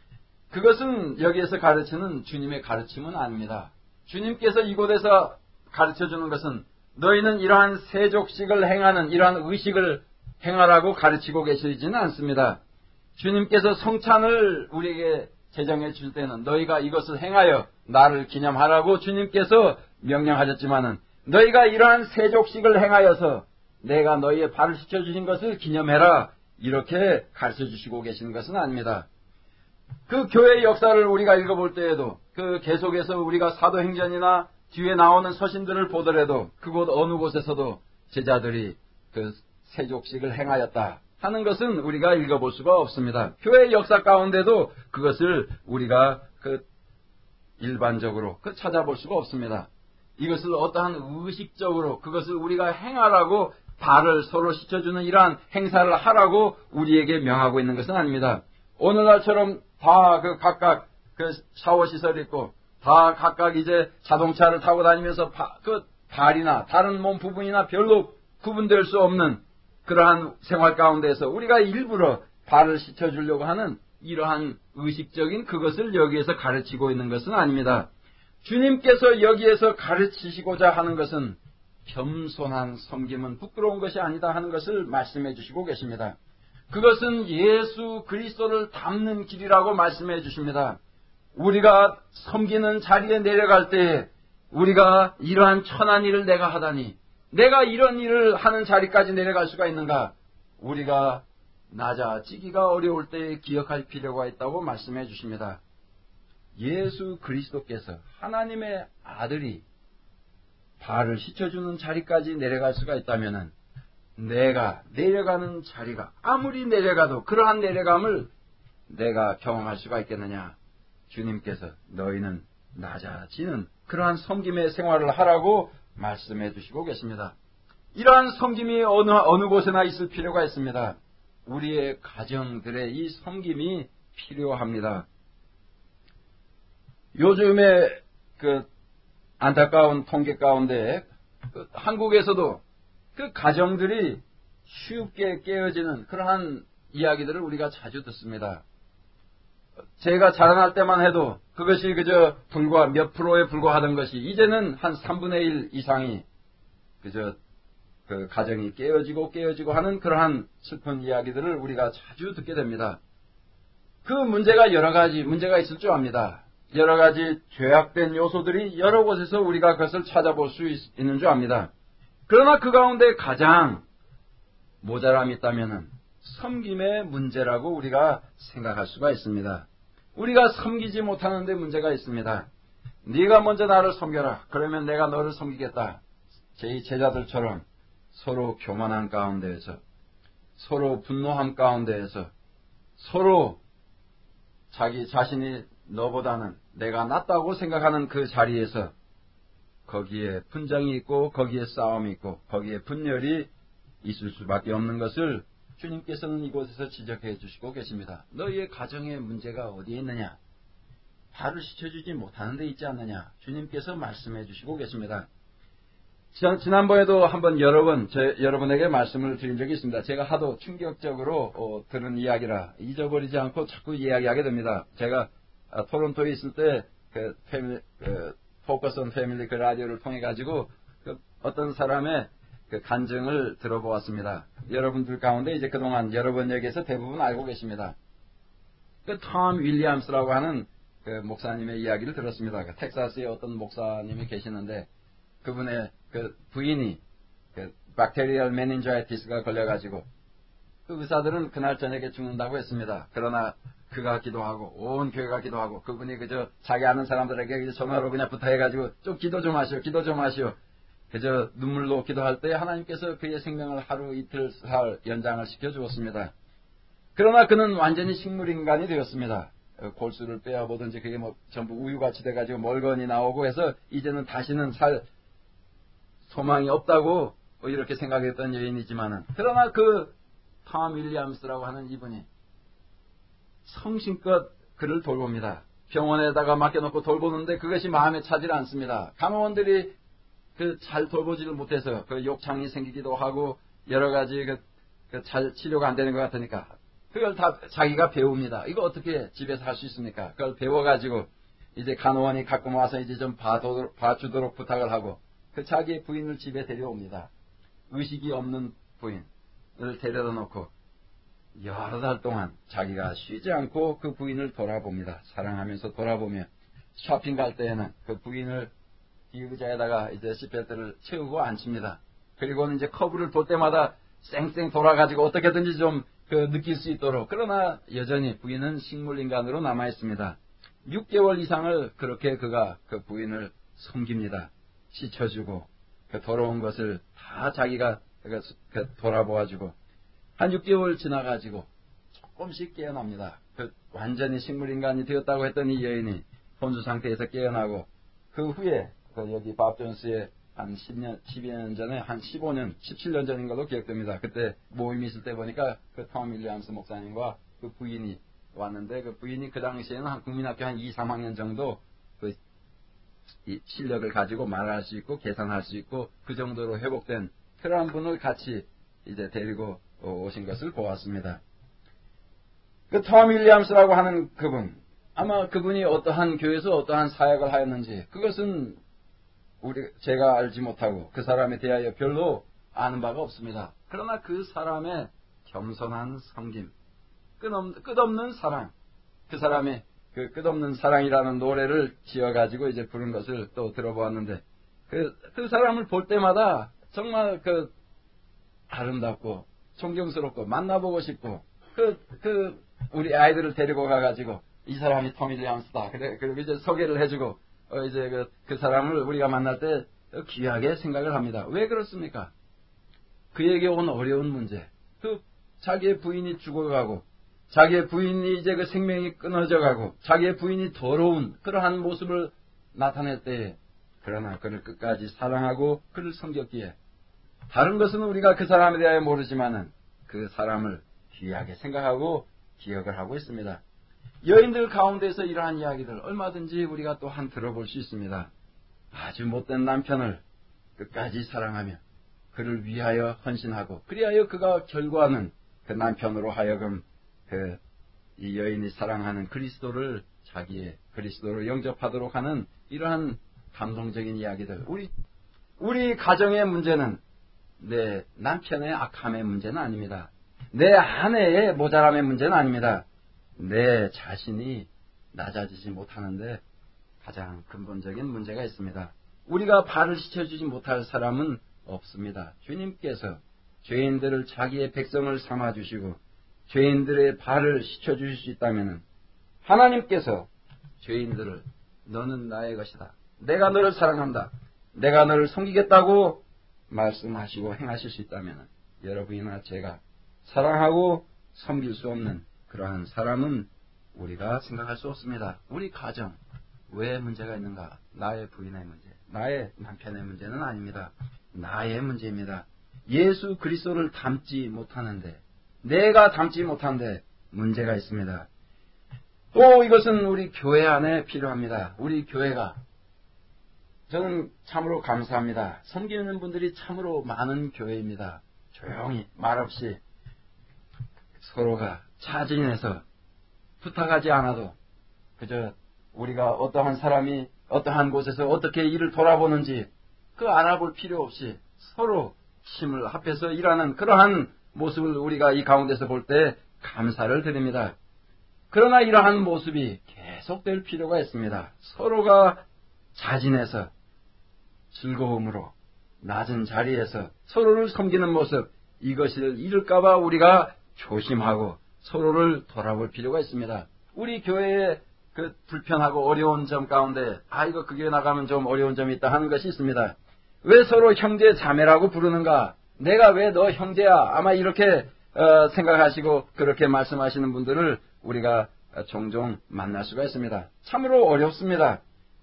그것은 여기에서 가르치는 주님의 가르침은 아닙니다. 주님께서 이곳에서 가르쳐주는 것은 너희는 이러한 세족식을 행하는 이러한 의식을 행하라고 가르치고 계시지는 않습니다. 주님께서 성찬을 우리에게 제정해 줄 때는 너희가 이것을 행하여 나를 기념하라고 주님께서 명령하셨지만은 너희가 이러한 세족식을 행하여서 내가 너희의 발을 씻겨주신 것을 기념해라 이렇게 가르쳐 주시고 계시는 것은 아닙니다. 그 교회의 역사를 우리가 읽어볼 때에도 그 계속해서 우리가 사도행전이나 뒤에 나오는 서신들을 보더라도 그곳 어느 곳에서도 제자들이 그 세족식을 행하였다 하는 것은 우리가 읽어볼 수가 없습니다. 교회의 역사 가운데도 그것을 우리가 그 일반적으로 찾아볼 수가 없습니다. 이것을 어떠한 의식적으로 그것을 우리가 행하라고 발을 서로 씻어주는 이러한 행사를 하라고 우리에게 명하고 있는 것은 아닙니다. 오늘날처럼 다 그 각각 그 샤워 시설이 있고 다 각각 이제 자동차를 타고 다니면서 그 발이나 다른 몸 부분이나 별로 구분될 수 없는 그러한 생활 가운데서 우리가 일부러 발을 씻어주려고 하는 이러한 의식적인 그것을 여기에서 가르치고 있는 것은 아닙니다. 주님께서 여기에서 가르치시고자 하는 것은 겸손한 섬김은 부끄러운 것이 아니다 하는 것을 말씀해 주시고 계십니다. 그것은 예수 그리스도를 닮는 길이라고 말씀해 주십니다. 우리가 섬기는 자리에 내려갈 때 우리가 이러한 천한 일을 내가 하다니 내가 이런 일을 하는 자리까지 내려갈 수가 있는가? 우리가 낮아지기가 어려울 때 기억할 필요가 있다고 말씀해 주십니다. 예수 그리스도께서 하나님의 아들이 발을 씻어주는 자리까지 내려갈 수가 있다면 내가 내려가는 자리가 아무리 내려가도 그러한 내려감을 내가 경험할 수가 있겠느냐. 주님께서 너희는 낮아지는 그러한 섬김의 생활을 하라고 말씀해 주시고 계십니다. 이러한 섬김이 어느 곳에나 있을 필요가 있습니다. 우리의 가정들의 이 섬김이 필요합니다. 요즘에 그 안타까운 통계 가운데 한국에서도 그 가정들이 쉽게 깨어지는 그러한 이야기들을 우리가 자주 듣습니다. 제가 자라날 때만 해도 그것이 그저 불과 몇 프로에 불과하던 것이 이제는 한 3분의 1 이상이 그저 그 가정이 깨어지고 하는 그러한 슬픈 이야기들을 우리가 자주 듣게 됩니다. 그 문제가 여러 가지 문제가 있을 줄 압니다. 여러 가지 죄악된 요소들이 여러 곳에서 우리가 그것을 찾아볼 수 있는 줄 압니다. 그러나 그 가운데 가장 모자람이 있다면은 섬김의 문제라고 우리가 생각할 수가 있습니다. 우리가 섬기지 못하는 데 문제가 있습니다. 네가 먼저 나를 섬겨라. 그러면 내가 너를 섬기겠다. 제 제자들처럼 서로 교만한 가운데에서, 서로 분노함 가운데에서, 서로 자기 자신이 너보다는 내가 낫다고 생각하는 그 자리에서 거기에 분쟁이 있고 거기에 싸움이 있고 거기에 분열이 있을 수밖에 없는 것을 주님께서는 이곳에서 지적해 주시고 계십니다. 너희의 가정의 문제가 어디에 있느냐? 발을 씻어주지 못하는 데 있지 않느냐? 주님께서 말씀해 주시고 계십니다. 지난번에도 한번 여러 번 여러분에게 말씀을 드린 적이 있습니다. 제가 하도 충격적으로 들은 이야기라 잊어버리지 않고 자꾸 이야기하게 됩니다. 제가 토론토에 있을 때 포커스 온 패밀리 그 라디오를 통해 가지고 어떤 사람의 그 간증을 들어보았습니다. 여러분들 가운데 이제 그동안 여러분 에게서 대부분 알고 계십니다. 그 톰 윌리엄스라고 하는 그 목사님의 이야기를 들었습니다. 그 텍사스에 어떤 목사님이 계시는데 그분의 그 부인이 그 박테리얼 메닌자이티스가 걸려가지고 그 의사들은 그날 저녁에 죽는다고 했습니다. 그러나 그가 기도하고 온 교회가 기도하고 그분이 그저 자기 아는 사람들에게 전화로 그냥 부탁해가지고 좀 기도 좀 하시오. 그저 눈물로 기도할 때 하나님께서 그의 생명을 하루 이틀 살 연장을 시켜주었습니다. 그러나 그는 완전히 식물인간이 되었습니다. 골수를 빼어보든지 그게 뭐 전부 우유같이 돼가지고 멀건이 나오고 해서 이제는 다시는 살 소망이 없다고 이렇게 생각했던 여인이지만은 그러나 그 톰 윌리엄스라고 하는 이분이 성심껏 그를 돌봅니다. 병원에다가 맡겨놓고 돌보는데 그것이 마음에 차질 않습니다. 간호원들이 잘 돌보지를 못해서 그 욕창이 생기기도 하고 여러 가지 잘 치료가 안 되는 것 같으니까 그걸 다 자기가 배웁니다. 이거 어떻게 집에서 할 수 있습니까? 그걸 배워가지고 이제 간호원이 가끔 와서 이제 좀 봐주도록 부탁을 하고 그 자기의 부인을 집에 데려옵니다. 의식이 없는 부인을 데려다 놓고 여러 달 동안 자기가 쉬지 않고 그 부인을 돌아봅니다. 사랑하면서 돌아보며 쇼핑 갈 때에는 그 부인을 의자에다가 이제 시트벨트를 채우고 앉힙니다. 그리고는 이제 커브를 돌 때마다 쌩쌩 돌아가지고 어떻게든지 좀 느낄 수 있도록. 그러나 여전히 부인은 식물인간으로 남아 있습니다. 6개월 이상을 그렇게 그가 그 부인을 섬깁니다. 씻어주고 그 더러운 것을 다 자기가 돌아보아주고 한 6개월 지나가지고 조금씩 깨어납니다. 완전히 식물인간이 되었다고 했던 이 여인이 혼수 상태에서 깨어나고 그 후에 여기 밥 존스의 한 12년 전에 한 15년, 17년 전인 걸로 기억됩니다. 그때 모임이 있을 때 보니까 그 톰 윌리엄스 목사님과 그 부인이 왔는데 그 부인이 그 당시에는 한 국민학교 한 2, 3학년 정도 이 실력을 가지고 말할 수 있고 계산할 수 있고 그 정도로 회복된 그러한 분을 같이 이제 데리고 오신 것을 보았습니다. 그 톰 윌리엄스라고 하는 그분, 아마 그분이 어떠한 교회에서 어떠한 사역을 하였는지 그것은 제가 알지 못하고 그 사람에 대하여 별로 아는 바가 없습니다. 그러나 그 사람의 겸손한 섬김, 끝없는 사랑, 그 사람의 그 끝없는 사랑이라는 노래를 지어가지고 이제 부른 것을 또 들어보았는데 그 사람을 볼 때마다 정말 아름답고 존경스럽고 만나보고 싶고 우리 아이들을 데리고 가가지고 이 사람이 톰 윌리엄스다. 그리고 이제 소개를 해주고 이제 그 사람을 우리가 만날 때 귀하게 생각을 합니다. 왜 그렇습니까? 그에게 온 어려운 문제, 자기의 부인이 죽어가고, 자기의 부인이 이제 그 생명이 끊어져가고, 자기의 부인이 더러운 그러한 모습을 나타낼 때에, 그러나 그를 끝까지 사랑하고 그를 섬겼기에, 다른 것은 우리가 그 사람에 대하여 모르지만은 그 사람을 귀하게 생각하고 기억을 하고 있습니다. 여인들 가운데서 이러한 이야기들 얼마든지 우리가 또한 들어볼 수 있습니다. 아주 못된 남편을 끝까지 사랑하며 그를 위하여 헌신하고 그리하여 그가 결과는 그 남편으로 하여금 이 여인이 사랑하는 그리스도를 자기의 그리스도를 영접하도록 하는 이러한 감동적인 이야기들. 우리 가정의 문제는 내 남편의 악함의 문제는 아닙니다. 내 아내의 모자람의 문제는 아닙니다. 내 자신이 낮아지지 못하는데 가장 근본적인 문제가 있습니다. 우리가 발을 씻어주지 못할 사람은 없습니다. 주님께서 죄인들을 자기의 백성을 삼아주시고 죄인들의 발을 씻어주실 수 있다면 하나님께서 죄인들을 너는 나의 것이다. 내가 너를 사랑한다. 내가 너를 섬기겠다고 말씀하시고 행하실 수 있다면 여러분이나 제가 사랑하고 섬길 수 없는 그러한 사람은 우리가 생각할 수 없습니다. 우리 가정 왜 문제가 있는가? 나의 부인의 문제, 나의 남편의 문제는 아닙니다. 나의 문제입니다. 예수 그리스도를 닮지 못하는데 내가 닮지 못하는데 문제가 있습니다. 또 이것은 우리 교회 안에 필요합니다. 우리 교회가 저는 참으로 감사합니다. 섬기는 분들이 참으로 많은 교회입니다. 조용히 말없이 서로가 차진해서 부탁하지 않아도 그저 우리가 어떠한 사람이 어떠한 곳에서 어떻게 일을 돌아보는지 그 알아볼 필요 없이 서로 힘을 합해서 일하는 그러한 모습을 우리가 이 가운데서 볼 때 감사를 드립니다. 그러나 이러한 모습이 계속될 필요가 있습니다. 서로가 자진해서 즐거움으로 낮은 자리에서 서로를 섬기는 모습 이것을 잃을까봐 우리가 조심하고 서로를 돌아볼 필요가 있습니다. 우리 교회에 그 불편하고 어려운 점 가운데 이거 그 교회 나가면 좀 어려운 점이 있다 하는 것이 있습니다. 왜 서로 형제 자매라고 부르는가? 내가 왜 너 형제야? 아마 이렇게 생각하시고 그렇게 말씀하시는 분들을 우리가 종종 만날 수가 있습니다. 참으로 어렵습니다.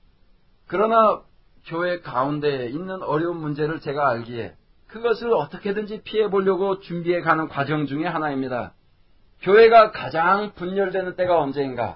그러나 교회 가운데 있는 어려운 문제를 제가 알기에 그것을 어떻게든지 피해보려고 준비해가는 과정 중에 하나입니다. 교회가 가장 분열되는 때가 언제인가?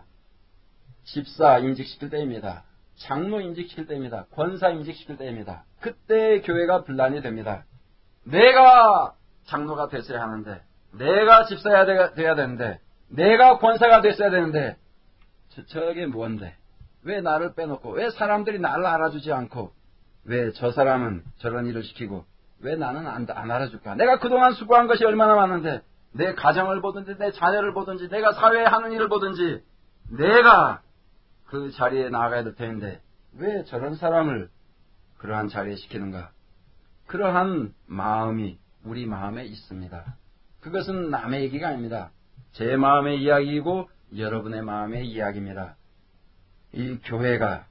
집사 임직시킬 때입니다. 장로 임직시킬 때입니다. 권사 임직시킬 때입니다. 그때 교회가 분란이 됩니다. 내가 장로가 됐어야 하는데 내가 집사야 돼야 되는데 내가 권사가 됐어야 되는데 저게 뭔데? 왜 나를 빼놓고 왜 사람들이 나를 알아주지 않고 왜 저 사람은 저런 일을 시키고 왜 나는 안 알아줄까? 내가 그동안 수고한 것이 얼마나 많은데 내 가정을 보든지 내 자녀를 보든지 내가 사회에 하는 일을 보든지 내가 그 자리에 나아가야 될 텐데 왜 저런 사람을 그러한 자리에 시키는가? 그러한 마음이 우리 마음에 있습니다. 그것은 남의 얘기가 아닙니다. 제 마음의 이야기이고 여러분의 마음의 이야기입니다. 이 교회가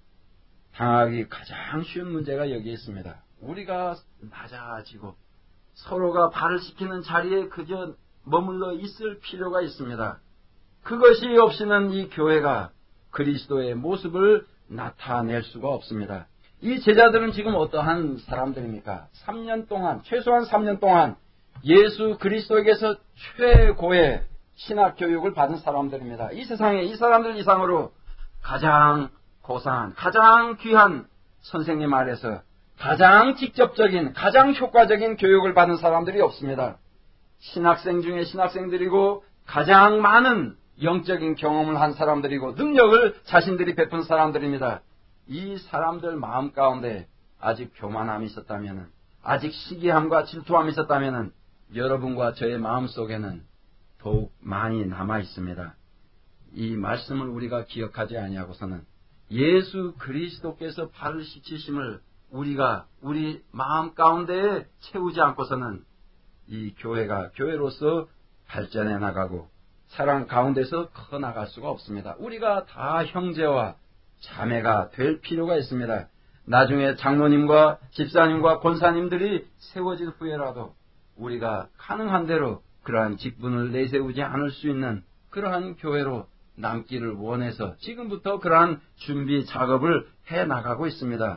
당하기 가장 쉬운 문제가 여기에 있습니다. 우리가 낮아지고 서로가 발을 씻기는 자리에 그저 머물러 있을 필요가 있습니다. 그것이 없이는 이 교회가 그리스도의 모습을 나타낼 수가 없습니다. 이 제자들은 지금 어떠한 사람들입니까? 3년 동안, 최소한 3년 동안 예수 그리스도에게서 최고의 신학 교육을 받은 사람들입니다. 이 세상에 이 사람들 이상으로 가장 고상한, 가장 귀한 선생님 아래서 가장 직접적인, 가장 효과적인 교육을 받은 사람들이 없습니다. 신학생 중에 신학생들이고 가장 많은 영적인 경험을 한 사람들이고 능력을 자신들이 베푼 사람들입니다. 이 사람들 마음 가운데 아직 교만함이 있었다면, 아직 시기함과 질투함이 있었다면 여러분과 저의 마음 속에는 더욱 많이 남아 있습니다. 이 말씀을 우리가 기억하지 아니하고서는 예수 그리스도께서 발을 씻으심을 우리가 우리 마음 가운데에 채우지 않고서는 이 교회가 교회로서 발전해 나가고 사랑 가운데서 커 나갈 수가 없습니다. 우리가 다 형제와 자매가 될 필요가 있습니다. 나중에 장로님과 집사님과 권사님들이 세워질 후에라도 우리가 가능한 대로 그러한 직분을 내세우지 않을 수 있는 그러한 교회로 남기를 원해서 지금부터 그러한 준비 작업을 해 나가고 있습니다.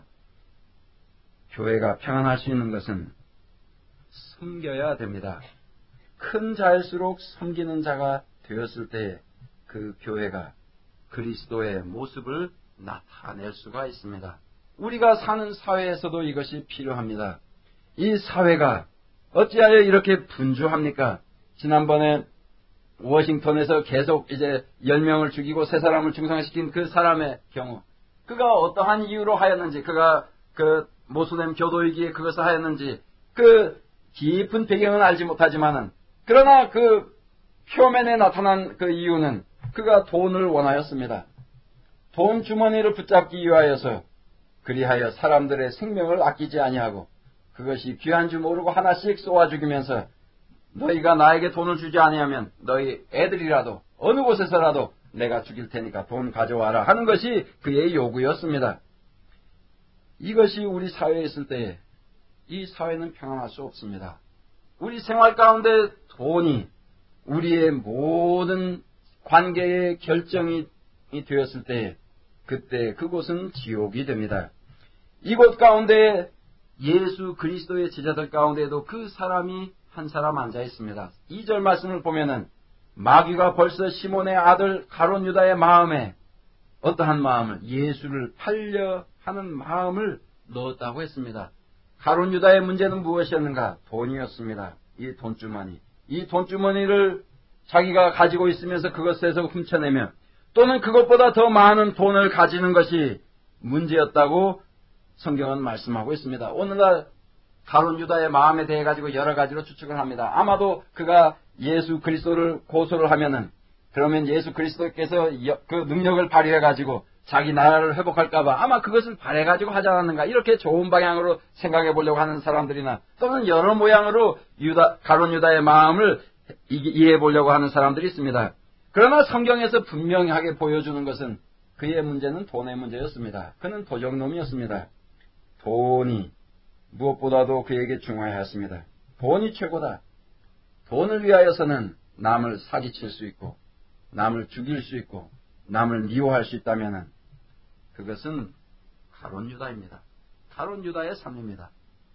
교회가 평안할 수 있는 것은 섬겨야 됩니다. 큰 자일수록 섬기는 자가 되었을 때 그 교회가 그리스도의 모습을 나타낼 수가 있습니다. 우리가 사는 사회에서도 이것이 필요합니다. 이 사회가 어찌하여 이렇게 분주합니까? 지난번에 워싱턴에서 계속 이제 10명을 죽이고 3사람을 중상시킨 그 사람의 경우, 그가 어떠한 이유로 하였는지, 그가 그 모슬렘 교도이기에 그것을 하였는지 그 깊은 배경은 알지 못하지만은, 그러나 그 표면에 나타난 그 이유는 그가 돈을 원하였습니다. 돈 주머니를 붙잡기 위하여서 그리하여 사람들의 생명을 아끼지 아니하고 그것이 귀한 줄 모르고 하나씩 쏘아 죽이면서 너희가 나에게 돈을 주지 아니하면 너희 애들이라도 어느 곳에서라도 내가 죽일 테니까 돈 가져와라 하는 것이 그의 요구였습니다. 이것이 우리 사회에 있을 때에 이 사회는 평안할 수 없습니다. 우리 생활 가운데 돈이 우리의 모든 관계의 결정이 되었을 때에 그때 그곳은 지옥이 됩니다. 이곳 가운데 예수 그리스도의 제자들 가운데에도 그 사람이 한 사람 앉아 있습니다. 2절 말씀을 보면은 마귀가 벌써 시몬의 아들 가룟 유다의 마음에 어떠한 마음을, 예수를 팔려 하는 마음을 넣었다고 했습니다. 가룟 유다의 문제는 무엇이었는가? 돈이었습니다. 이 돈주머니. 이 돈주머니를 자기가 가지고 있으면서 그것에서 훔쳐내면 또는 그것보다 더 많은 돈을 가지는 것이 문제였다고 성경은 말씀하고 있습니다. 오늘날 가룟 유다의 마음에 대해 가지고 여러 가지로 추측을 합니다. 아마도 그가 예수 그리스도를 고소를 하면은, 그러면 예수 그리스도께서 그 능력을 발휘해 가지고 자기 나라를 회복할까봐 아마 그것을 바래 가지고 하지 않았는가, 이렇게 좋은 방향으로 생각해 보려고 하는 사람들이나 또는 여러 모양으로 가룟 유다의 마음을 이해해 보려고 하는 사람들이 있습니다. 그러나 성경에서 분명하게 보여주는 것은 그의 문제는 돈의 문제였습니다. 그는 도적놈이었습니다. 돈이 무엇보다도 그에게 중요하였습니다. 돈이 최고다. 돈을 위하여서는 남을 사기칠 수 있고 남을 죽일 수 있고 남을 미워할 수 있다면 그것은 가룟 유다입니다. 가룟 유다의 삶입니다.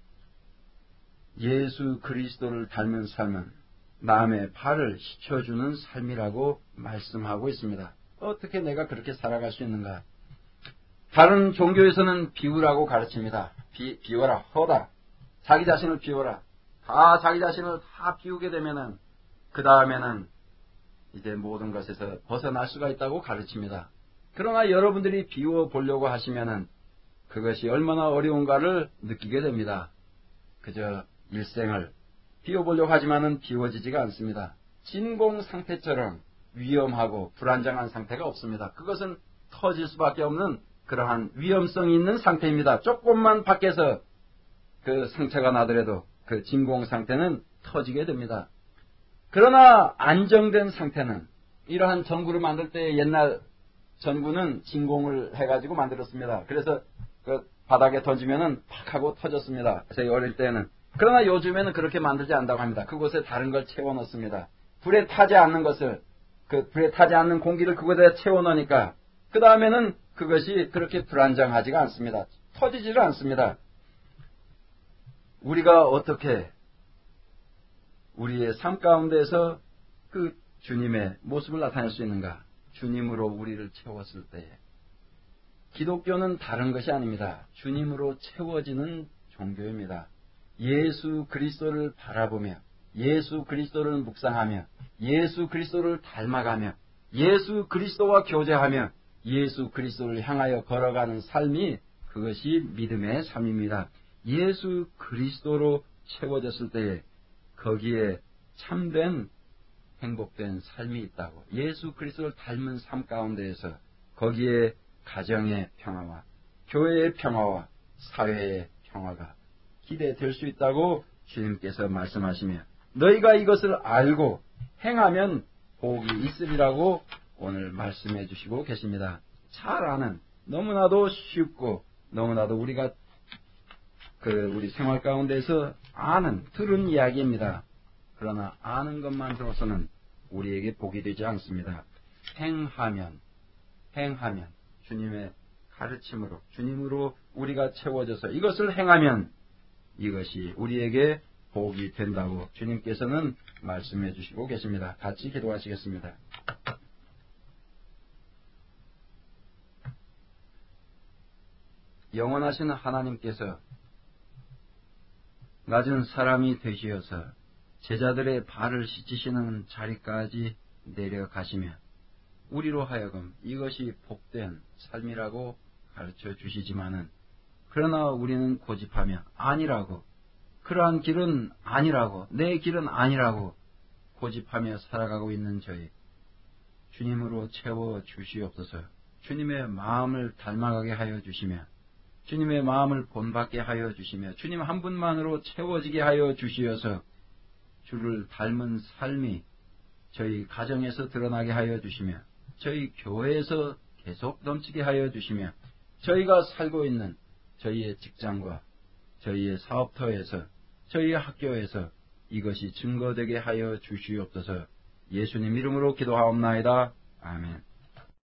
예수 그리스도를 닮은 삶은 남의 발을 씻겨주는 삶이라고 말씀하고 있습니다. 어떻게 내가 그렇게 살아갈 수 있는가? 다른 종교에서는 비우라고 가르칩니다. 비워라, 허다. 자기 자신을 비워라. 다 자기 자신을 다 비우게 되면은 그 다음에는 이제 모든 것에서 벗어날 수가 있다고 가르칩니다. 그러나 여러분들이 비워 보려고 하시면은 그것이 얼마나 어려운가를 느끼게 됩니다. 그저 일생을 비워보려고 하지만은 비워지지가 않습니다. 진공 상태처럼 위험하고 불안정한 상태가 없습니다. 그것은 터질 수밖에 없는 그러한 위험성이 있는 상태입니다. 조금만 밖에서 그 상처가 나더라도 그 진공 상태는 터지게 됩니다. 그러나 안정된 상태는, 이러한 전구를 만들 때 옛날 전구는 진공을 해가지고 만들었습니다. 그래서 그 바닥에 던지면은 팍 하고 터졌습니다. 저희 어릴 때는. 그러나 요즘에는 그렇게 만들지 않는다고 합니다. 그곳에 다른 걸 채워 넣습니다. 불에 타지 않는 것을, 불에 타지 않는 공기를 그곳에 채워 넣으니까 그 다음에는 그것이 그렇게 불안정하지가 않습니다. 터지지를 않습니다. 우리가 어떻게 우리의 삶 가운데서 그 주님의 모습을 나타낼 수 있는가? 주님으로 우리를 채웠을 때에. 기독교는 다른 것이 아닙니다. 주님으로 채워지는 종교입니다. 예수 그리스도를 바라보며 예수 그리스도를 묵상하며 예수 그리스도를 닮아가며 예수 그리스도와 교제하며 예수 그리스도를 향하여 걸어가는 삶이, 그것이 믿음의 삶입니다. 예수 그리스도로 채워졌을 때에 거기에 참된 행복된 삶이 있다고, 예수 그리스도를 닮은 삶 가운데에서 거기에 가정의 평화와 교회의 평화와 사회의 평화가 기대될 수 있다고 주님께서 말씀하시며, 너희가 이것을 알고 행하면 복이 있으리라고 오늘 말씀해 주시고 계십니다. 잘 아는, 너무나도 쉽고 너무나도 우리가 우리 생활 가운데서 아는, 들은 이야기입니다. 그러나 아는 것만 들어서는 우리에게 복이 되지 않습니다. 행하면 주님의 가르침으로, 주님으로 우리가 채워져서 이것을 행하면 이것이 우리에게 복이 된다고 주님께서는 말씀해 주시고 계십니다. 같이 기도하시겠습니다. 영원하신 하나님께서 낮은 사람이 되시어서 제자들의 발을 씻으시는 자리까지 내려가시며 우리로 하여금 이것이 복된 삶이라고 가르쳐 주시지만은 그러나 우리는 고집하며 아니라고, 그러한 길은 아니라고, 내 길은 아니라고 고집하며 살아가고 있는 저희 주님으로 채워 주시옵소서. 주님의 마음을 닮아가게 하여 주시며 주님의 마음을 본받게 하여 주시며 주님 한 분만으로 채워지게 하여 주시어서 주를 닮은 삶이 저희 가정에서 드러나게 하여 주시며 저희 교회에서 계속 넘치게 하여 주시며 저희가 살고 있는 저희의 직장과 저희의 사업터에서 저희의 학교에서 이것이 증거되게 하여 주시옵소서. 예수님 이름으로 기도하옵나이다. 아멘.